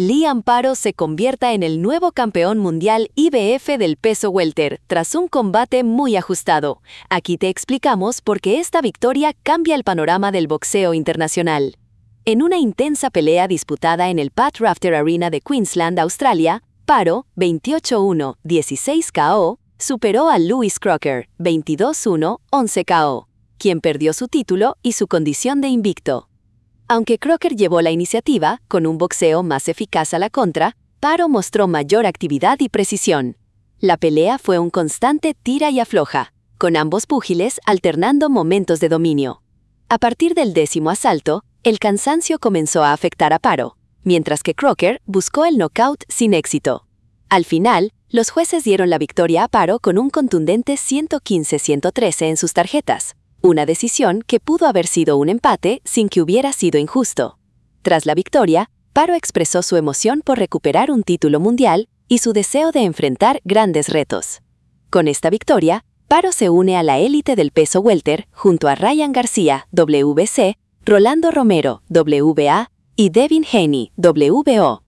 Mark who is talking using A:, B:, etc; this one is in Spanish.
A: Liam Paro se convierta en el nuevo campeón mundial IBF del peso welter tras un combate muy ajustado. Aquí te explicamos por qué esta victoria cambia el panorama del boxeo internacional. En una intensa pelea disputada en el Pat Rafter Arena de Queensland, Australia, Paro, 28-1, 16 KO, superó a Lewis Crocker, 22-1, 11 KO, quien perdió su título y su condición de invicto. Aunque Crocker llevó la iniciativa, con un boxeo más eficaz a la contra, Paro mostró mayor actividad y precisión. La pelea fue un constante tira y afloja, con ambos púgiles alternando momentos de dominio. A partir del 10º asalto, el cansancio comenzó a afectar a Paro, mientras que Crocker buscó el knockout sin éxito. Al final, los jueces dieron la victoria a Paro con un contundente 115-113 en sus tarjetas. Una decisión que pudo haber sido un empate sin que hubiera sido injusto. Tras la victoria, Paro expresó su emoción por recuperar un título mundial y su deseo de enfrentar grandes retos. Con esta victoria, Paro se une a la élite del peso welter junto a Ryan García, WBC, Rolando Romero, WBA, y Devin Haney, WBO.